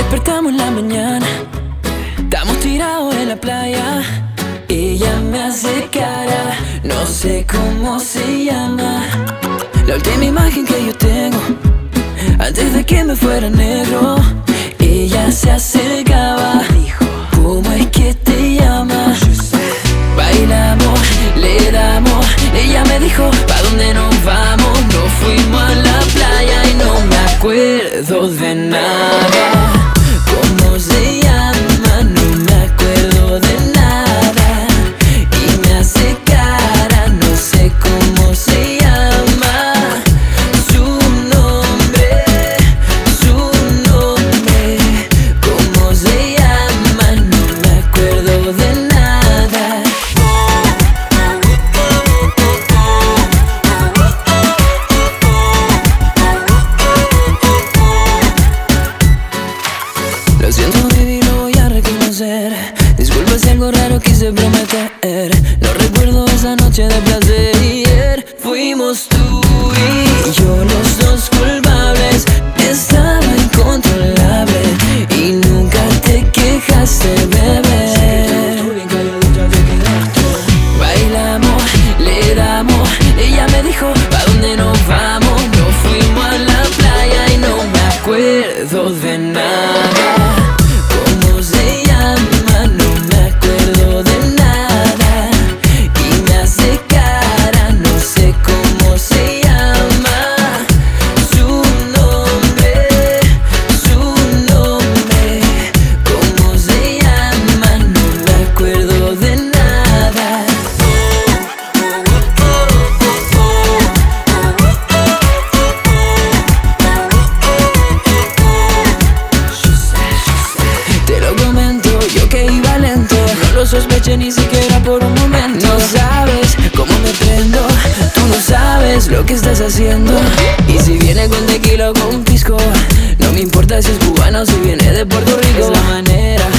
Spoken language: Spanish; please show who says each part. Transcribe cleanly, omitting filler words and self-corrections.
Speaker 1: despertamos en la mañana, estamos tirados en la playa. Ella me hace cara, no sé cómo se llama. La última imagen que yo tengo, antes de que me fuera negro. Ella se acercaba, dijo, ¿cómo es que te llamas? Bailamos, le damos. Ella me dijo, ¿pa' dónde nos vamos? Nos fuimos a la playa y no me acuerdo de nada. ¿Cómo se llama? No me acuerdo de nada. Y me hace cara, no sé cómo se llama. Su nombre, ¿cómo se llama? No me acuerdo de nada. Lo siento, baby, lo voy a reconocer. Disculpa si algo raro quise prometer. No recuerdo esa noche de placer. Fuimos tú y yo, los dos culpables. Estaba incontrolable y nunca te quejaste, bebé. Bailamos, le damos. Ella me dijo, ¿pa' dónde nos vamos? Nos fuimos a la playa y no me acuerdo de nada. ¿Cómo se llama? No me acuerdo de nada. Y me hace cara, no sé cómo se llama. Su nombre, ¿cómo se llama? No me acuerdo de nada. Te lo comento, yo que iba lento, no lo sospeché ni siquiera por un momento. No sabes cómo me prendo, tú no sabes lo que estás haciendo. Y si viene con tequila o con pisco, no me importa si es cubana o si viene de Puerto Rico. Es la manera